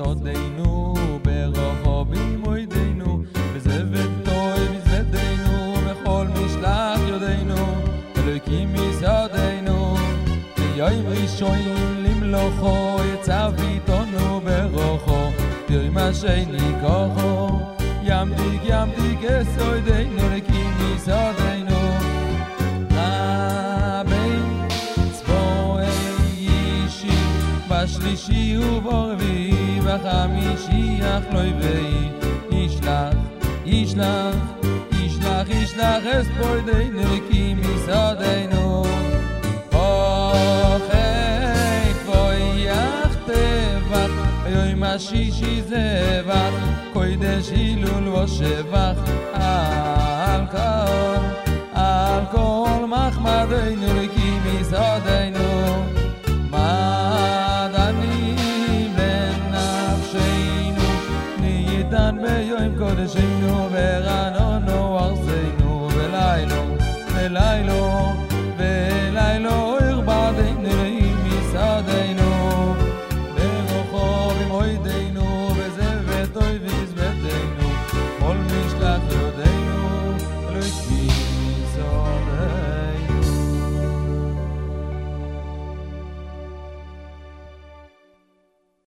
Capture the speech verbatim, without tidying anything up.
מיסודנו ברוחו במועדנו בזבת טוב מזוודנו בכל משלח יודנו אלוקים מיסודנו ביום ראשון למלוכו יצב איתנו ברוחו ביום השני כוחו ימדיק ימדיק אסודנו אלוקים מיסודנו בשלישי וברביעי בחמישי אחלוי ואי ישלח, ישלח, ישלח, ישלח אספוידנו אלוקים מיסודנו אוכי כבויח טבח היום השישי זבח קודש הילול ושבח על כל, על כל מחמדנו אלוקים מיסודנו ביום קודשנו ורענון